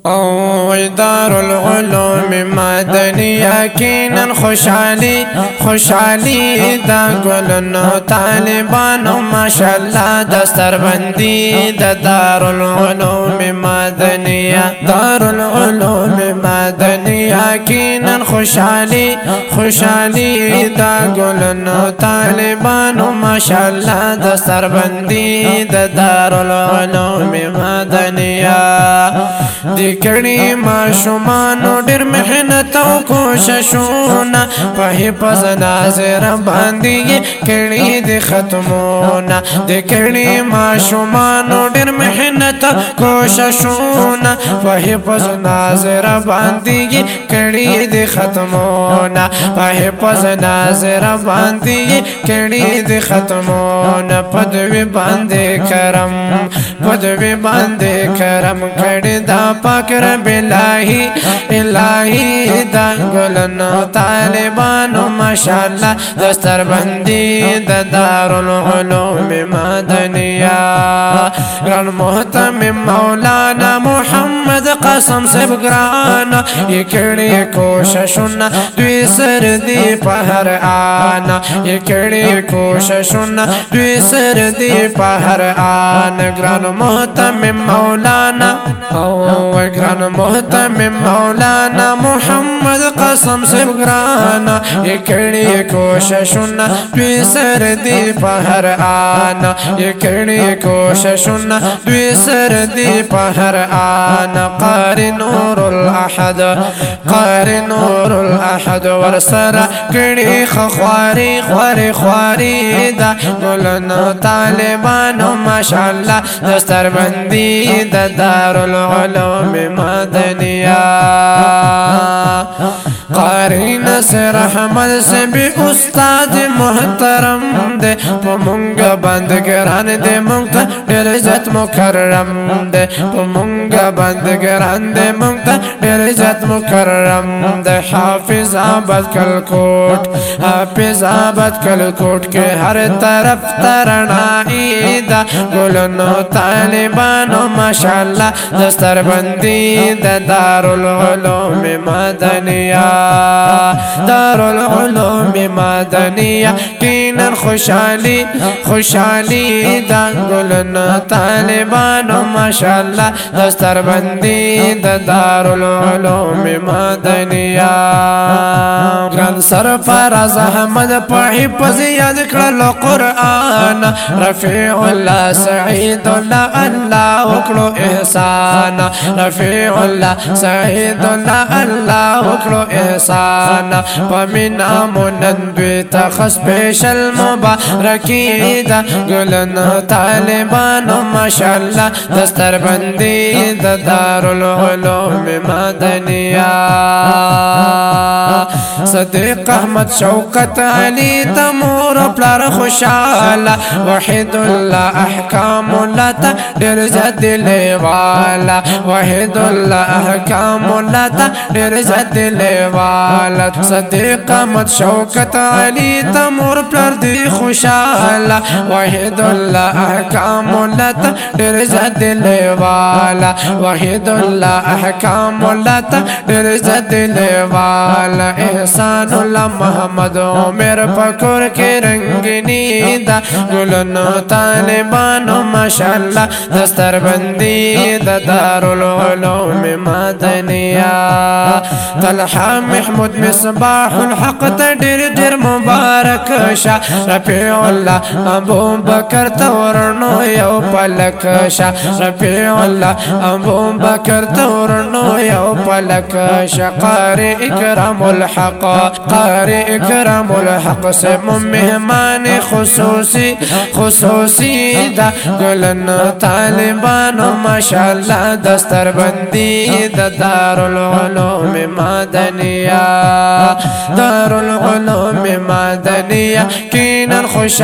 او دار العلوم مدنیه یقینا خوشحالی دا گلنو طالبانو ماشاءاللہ دستر بندی دا دار العلوم مدنیه دار العلوم مدنیه یقینا خوشحالی دا گلنو طالبانو ماشاءاللہ دستر بندی دا دار العلوم مدنیه دکړي ماشومانو ډېر محنت او کوششونه په حفظ ناظر باندې کړي د ختمونه دکړي ماشومانو ډېر محنت کوششونه په حفظ ناظر باندې کړي د ختمونه په حفظ ناظر باندې کړي د ختمونه پدوي باندې کرم کړي دا پاک رب الہی دا گلنو طالبانو ماشاءاللہ دستر بندی دا دار العلوم مدنیہ گران محتم مولانا محمد قاسم صاحب گرانا یہ کڑی کوششنا دوی سر دی پہر آنا یہ کڑی کوششنا دوی سر دی پہر آنا گران محتم مولانا گران محتم مولانا محمد قاسم صاحب گرانا یہ کڑی کوششنا دوی سر دی پہر آنا یہ کڑی کوششنا دوی سر دی پہر آنا قاری نور الاحد ورسر کڑی خواری دا گلنو طالبانو ماشاءاللہ دستر بندی دا دار العلوم مدنیہ قاری نصر احمد سے بھی استاد محترم دے پمونگا بند گران دے مونگتا ڈیر عزت مکرم دے پمونگا بند گران دے مونگتا ڈیر عزت مکرم دے حافظ آباد کلکوٹ کے ہر طرف ترنائی دا گلنو طالبانو ماشاءاللہ دستر بندی دا دار العلوم مدنیہ دار العلوم مدنیہ یقینا خوشحالی دا گلنو طالبانو ماشاءاللہ دستر بندی دا دار العلوم مدنیہ گران سرفراز احمد پاہی پزی یاد کرلو قرآن رفیع اللہ سعید اللہ وکلو احسان رفیع اللہ سعید اللہ وکلو احسان پمینا منندوی تخص پیش المبارکی دا گلن طالبانو ماشاءاللہ دستر بندی دا دار العلوم مدنیہ صدیق احمد شوکت علی تمور پلار خوشالا وحید اللہ احکام لتا ڈر زد لیوالا وحید اللہ احکام لتا ڈر زد لیوالا صدیق احمد شوکت علی تمور پلار دی خوشالا وحید اللہ احکام لتا ڈر زد لیوالا وحید اللہ احکام لتا ڈر زد لیوالا احسان اللہ محمد عمر پکور کے رنگنی دا گلنو طالبانو ماشاءاللہ دستر بندی دا دار العلوم مدنیہ طلحہ محمود مصباح الحق تدیر در مبارک شا رفیع اللہ ابو بکر تورنو یو پلک شا رفیع اللہ ابو بکر تورنو یو پلک شا قاری اکرام الحق سے مہمان خصوصی دا گلن طالبانو ماشاءاللہ دستر بندی دا دار العلوم مدنیہ دار العلوم مدنیہ یقینا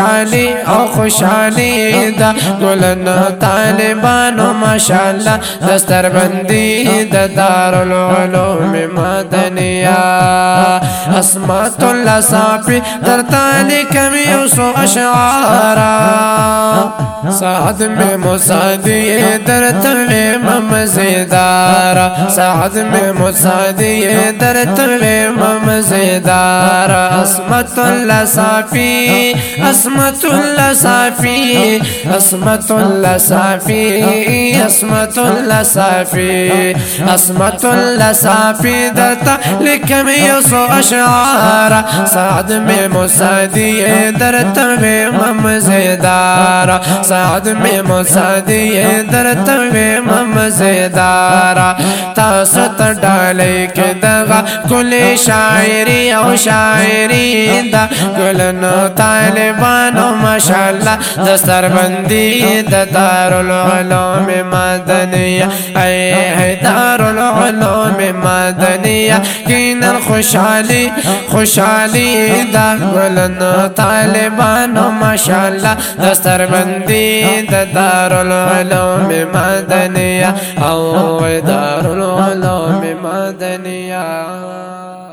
خوشحالی دا گلن طالبانو ماشاءاللہ دستر بندی دا دار العلوم مدنیہ عصمت الله صافي درتالي كم يوسو أشعارا سعد میں مصادی درت میں ممزدارا سعد میں مصادی درت میں ممزدارا عصمت الله صافي عصمت الله صافي عصمت الله صافي عصمت الله صافي عصمت الله صافي درتا لكم يوسو أشعارا سعد میں مصادی درت میں ممزدارا سعد میں مصادی درت میں ممزدارا تاسط ڈالے کے دغا کل شاعری او شاعری دا گلن طالبانو ماشاءاللہ دستر بندی دا دار العلوم مدنیہ اے دار العلوم مدنیہ کین الخوشحالی خوشحالی دا گلن طالبانو ماشاءاللہ دستر بندی دا دار العلوم مدنیہ او دار العلوم مدنیہ